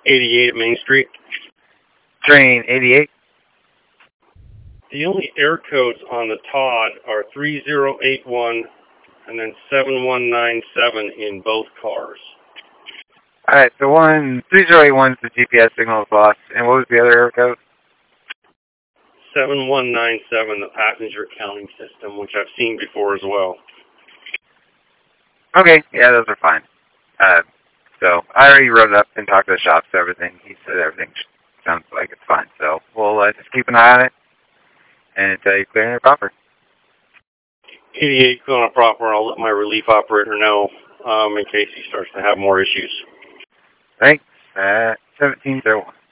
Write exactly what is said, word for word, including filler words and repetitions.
eighty-eight at Main Street. Train eighty-eight. The only air codes on the Todd are three zero eight one and then seven one nine seven in both cars. Alright, so one, three zero eight one is the G P S signal is lost. And what was the other air code? seven one nine seven, the passenger counting system, which I've seen before as well. Okay, yeah, those are fine. Uh, so I already wrote it up and talked to the shop, so everything, he said everything sounds like it's fine. So we'll uh, just keep an eye on it and until you clear it proper. eighty-eight going proper. I'll let my relief operator know um, in case he starts to have more issues. Thanks. Uh, seventeen oh one.